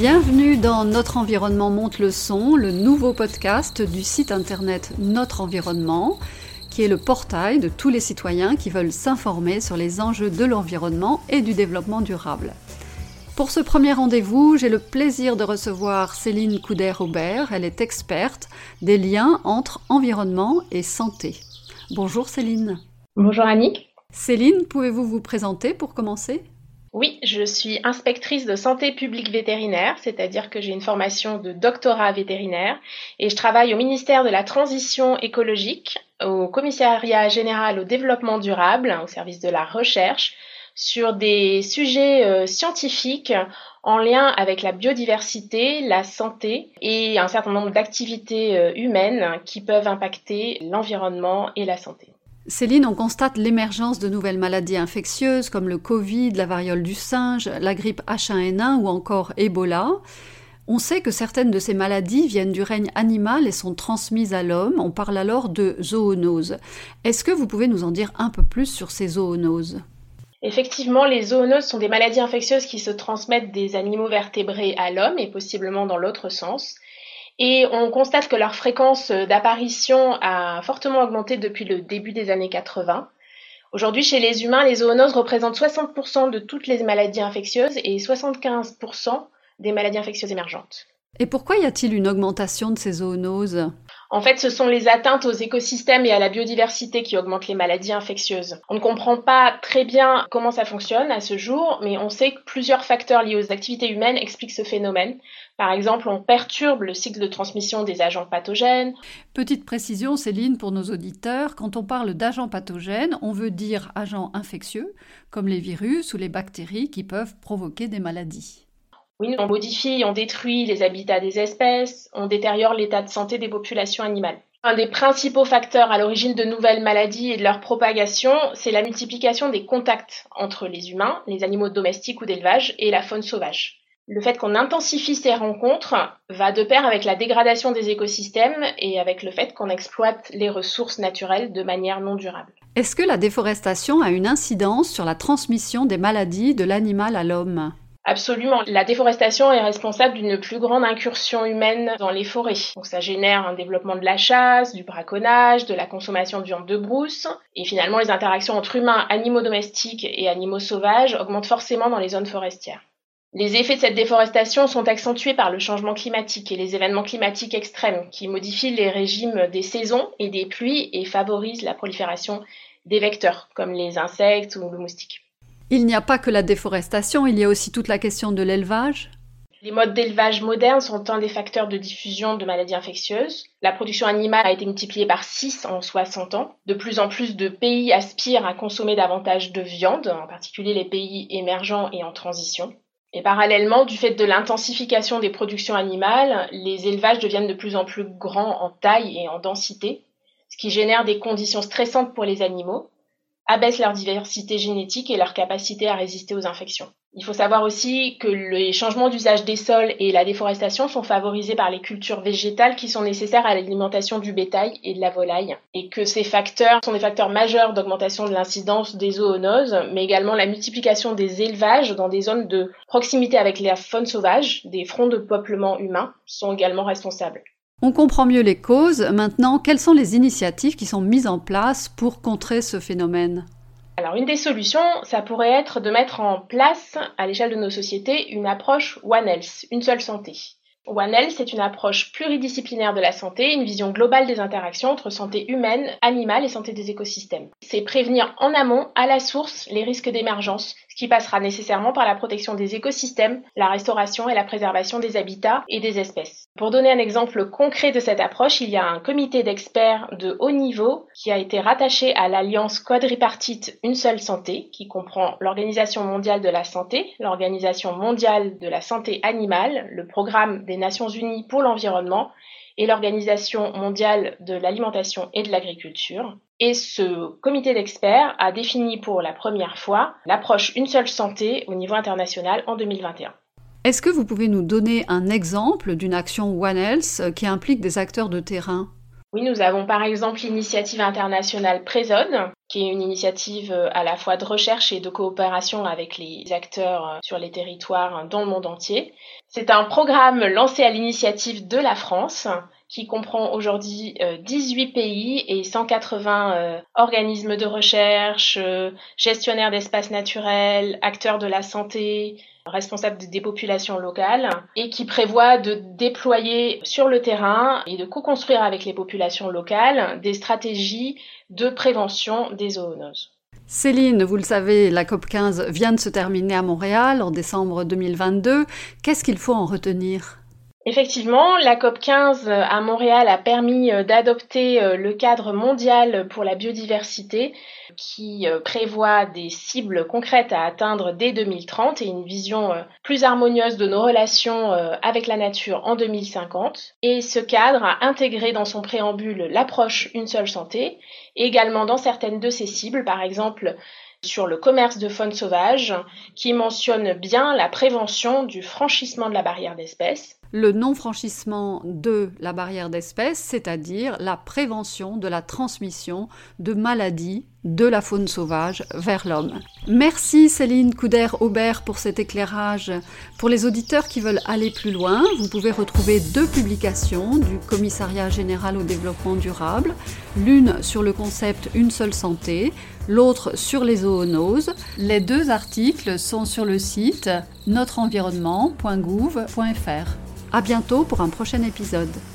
Bienvenue dans Notre Environnement monte le son, le nouveau podcast du site internet Notre Environnement, qui est le portail de tous les citoyens qui veulent s'informer sur les enjeux de l'environnement et du développement durable. Pour ce premier rendez-vous, j'ai le plaisir de recevoir Céline Couder-Aubert. Elle est experte des liens entre environnement et santé. Bonjour Céline. Bonjour Annick. Céline, pouvez-vous vous présenter pour commencer ? Oui, je suis inspectrice de santé publique vétérinaire, c'est-à-dire que j'ai une formation de doctorat vétérinaire et je travaille au ministère de la Transition écologique, au Commissariat général au développement durable, au service de la recherche, sur des sujets scientifiques en lien avec la biodiversité, la santé et un certain nombre d'activités humaines qui peuvent impacter l'environnement et la santé. Céline, on constate l'émergence de nouvelles maladies infectieuses comme le Covid, la variole du singe, la grippe H1N1 ou encore Ebola. On sait que certaines de ces maladies viennent du règne animal et sont transmises à l'homme. On parle alors de zoonoses. Est-ce que vous pouvez nous en dire un peu plus sur ces zoonoses ? Effectivement, les zoonoses sont des maladies infectieuses qui se transmettent des animaux vertébrés à l'homme et possiblement dans l'autre sens. Et on constate que leur fréquence d'apparition a fortement augmenté depuis le début des années 80. Aujourd'hui, chez les humains, les zoonoses représentent 60% de toutes les maladies infectieuses et 75% des maladies infectieuses émergentes. Et pourquoi y a-t-il une augmentation de ces zoonoses ? En fait, ce sont les atteintes aux écosystèmes et à la biodiversité qui augmentent les maladies infectieuses. On ne comprend pas très bien comment ça fonctionne à ce jour, mais on sait que plusieurs facteurs liés aux activités humaines expliquent ce phénomène. Par exemple, on perturbe le cycle de transmission des agents pathogènes. Petite précision, Céline, pour nos auditeurs, quand on parle d'agents pathogènes, on veut dire agents infectieux, comme les virus ou les bactéries qui peuvent provoquer des maladies. Oui, on modifie, on détruit les habitats des espèces, on détériore l'état de santé des populations animales. Un des principaux facteurs à l'origine de nouvelles maladies et de leur propagation, c'est la multiplication des contacts entre les humains, les animaux domestiques ou d'élevage et la faune sauvage. Le fait qu'on intensifie ces rencontres va de pair avec la dégradation des écosystèmes et avec le fait qu'on exploite les ressources naturelles de manière non durable. Est-ce que la déforestation a une incidence sur la transmission des maladies de l'animal à l'homme ? Absolument. La déforestation est responsable d'une plus grande incursion humaine dans les forêts. Donc ça génère un développement de la chasse, du braconnage, de la consommation de viande de brousse. Et finalement, les interactions entre humains, animaux domestiques et animaux sauvages augmentent forcément dans les zones forestières. Les effets de cette déforestation sont accentués par le changement climatique et les événements climatiques extrêmes qui modifient les régimes des saisons et des pluies et favorisent la prolifération des vecteurs comme les insectes ou le moustique. Il n'y a pas que la déforestation, il y a aussi toute la question de l'élevage. Les modes d'élevage modernes sont un des facteurs de diffusion de maladies infectieuses. La production animale a été multipliée par 6 en 60 ans. De plus en plus de pays aspirent à consommer davantage de viande, en particulier les pays émergents et en transition. Et parallèlement, du fait de l'intensification des productions animales, les élevages deviennent de plus en plus grands en taille et en densité, ce qui génère des conditions stressantes pour les animaux, abaisse leur diversité génétique et leur capacité à résister aux infections. Il faut savoir aussi que les changements d'usage des sols et la déforestation sont favorisés par les cultures végétales qui sont nécessaires à l'alimentation du bétail et de la volaille, et que ces facteurs sont des facteurs majeurs d'augmentation de l'incidence des zoonoses, mais également la multiplication des élevages dans des zones de proximité avec la faune sauvage, des fronts de peuplement humain, sont également responsables. On comprend mieux les causes. Maintenant, quelles sont les initiatives qui sont mises en place pour contrer ce phénomène ? Alors, une des solutions, ça pourrait être de mettre en place, à l'échelle de nos sociétés, une approche One Health, une seule santé. One Health, c'est une approche pluridisciplinaire de la santé, une vision globale des interactions entre santé humaine, animale et santé des écosystèmes. C'est prévenir en amont, à la source, les risques d'émergence, ce qui passera nécessairement par la protection des écosystèmes, la restauration et la préservation des habitats et des espèces. Pour donner un exemple concret de cette approche, il y a un comité d'experts de haut niveau qui a été rattaché à l'alliance quadripartite Une seule santé, qui comprend l'Organisation mondiale de la santé, l'Organisation mondiale de la santé animale, le programme des Nations unies pour l'environnement et l'Organisation mondiale de l'alimentation et de l'agriculture. Et ce comité d'experts a défini pour la première fois l'approche Une seule santé au niveau international en 2021. Est-ce que vous pouvez nous donner un exemple d'une action One Health qui implique des acteurs de terrain ? Oui, nous avons par exemple l'initiative internationale PREZON, qui est une initiative à la fois de recherche et de coopération avec les acteurs sur les territoires dans le monde entier. C'est un programme lancé à l'initiative de la France, qui comprend aujourd'hui 18 pays et 180 organismes de recherche, gestionnaires d'espaces naturels, acteurs de la santé, responsables des populations locales, et qui prévoit de déployer sur le terrain et de co-construire avec les populations locales des stratégies de prévention des zoonoses. Céline, vous le savez, la COP15 vient de se terminer à Montréal en décembre 2022. Qu'est-ce qu'il faut en retenir ? Effectivement, la COP15 à Montréal a permis d'adopter le cadre mondial pour la biodiversité qui prévoit des cibles concrètes à atteindre dès 2030 et une vision plus harmonieuse de nos relations avec la nature en 2050. Et ce cadre a intégré dans son préambule l'approche Une seule santé et également dans certaines de ses cibles, par exemple sur le commerce de faune sauvage, qui mentionne bien la prévention du franchissement de la barrière d'espèces. Le non-franchissement de la barrière d'espèces, c'est-à-dire la prévention de la transmission de maladies de la faune sauvage vers l'homme. Merci Céline Couder-Aubert pour cet éclairage. Pour les auditeurs qui veulent aller plus loin, vous pouvez retrouver 2 publications du Commissariat général au développement durable, l'une sur le concept Une seule santé, l'autre sur les zoonoses. Les 2 articles sont sur le site notreenvironnement.gouv.fr. À bientôt pour un prochain épisode.